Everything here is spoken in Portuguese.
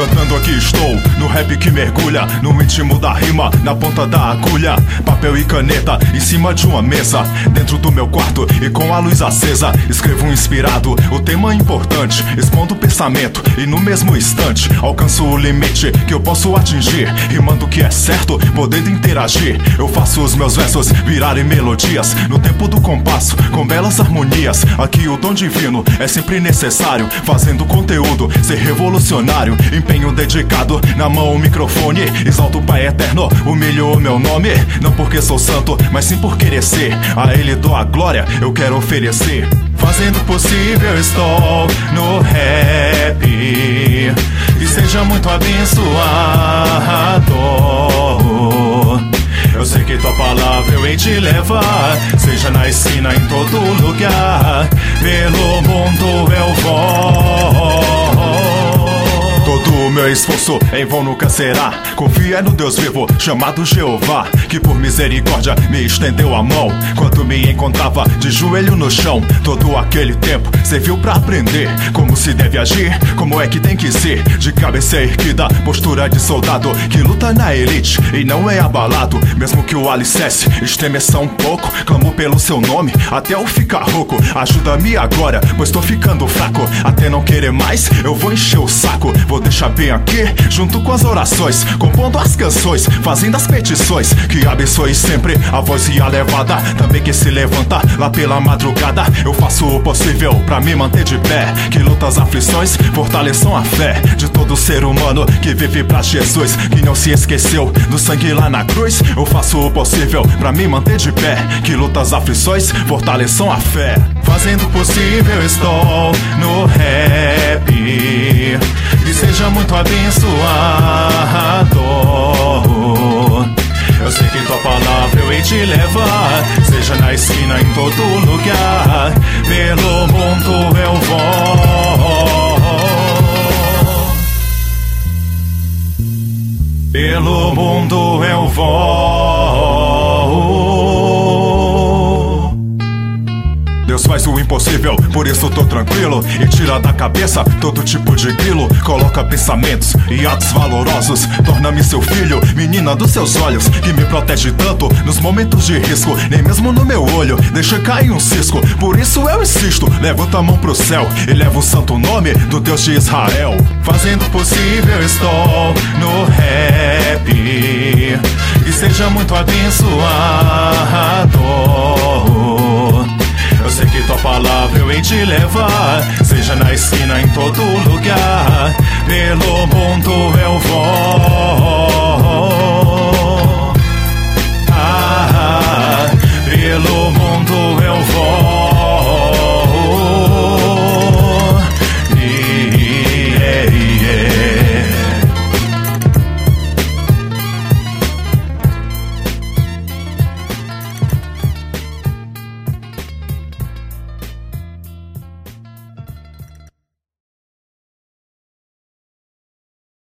Cantando aqui estou, no rap que mergulha no íntimo da rima, na ponta da agulha. Papel e caneta em cima de uma mesa, dentro do meu quarto e com a luz acesa. Escrevo inspirado, o tema importante, expondo o pensamento e no mesmo instante alcanço o limite que eu posso atingir, rimando o que é certo, podendo interagir. Eu faço os meus versos virarem melodias no tempo do compasso, com belas harmonias. Aqui o dom divino é sempre necessário, fazendo conteúdo ser revolucionário. Empenho dedicado, na mão o microfone, exalto o Pai Eterno, humilho o meu nome. Não porque sou santo, mas sim por querer ser. A Ele dou a glória, eu quero oferecer. Fazendo o possível estou no rap, que seja muito abençoado. Eu sei que tua palavra eu hei de levar, seja na esquina, em todo lugar, pelo mundo eu vou. Todo o meu esforço em vão nunca será. Confia no Deus vivo, chamado Jeová, que por misericórdia me estendeu a mão quando me encontrava de joelho no chão. Todo aquele tempo serviu pra aprender como se deve agir, como é que tem que ser. De cabeça erguida, postura de soldado que luta na elite e não é abalado. Mesmo que o alicerce estremeça um pouco, clamo pelo seu nome até eu ficar rouco. Ajuda-me agora, pois tô ficando fraco. Até não querer mais, eu vou encher o saco. Vou deixar bem aqui, junto com as orações, compondo as canções, fazendo as petições. Que abençoe sempre a voz e a levada, também que se levanta lá pela madrugada. Eu faço o possível pra me manter de pé, que lutas, aflições fortaleçam a fé de todo ser humano que vive pra Jesus, que não se esqueceu do sangue lá na cruz. Eu faço o possível pra me manter de pé, que lutas, aflições fortaleçam a fé. Fazendo o possível estou no rap, que seja muito abençoado. Eu sei que tua palavra eu hei de levar, seja na esquina, em todo lugar, pelo mundo eu vou. Pelo mundo eu vou. Deus faz o impossível, por isso tô tranquilo, e tira da cabeça todo tipo de grilo. Coloca pensamentos e atos valorosos, torna-me seu filho, menina dos seus olhos, que me protege tanto nos momentos de risco. Nem mesmo no meu olho deixa cair um cisco. Por isso eu insisto, levanta a mão pro céu e leva o santo nome do Deus de Israel. Fazendo o possível estou no rap, que seja muito abençoado. Eu sei que tua palavra eu hei de levar, seja na esquina, em todo lugar, pelo mundo eu vou.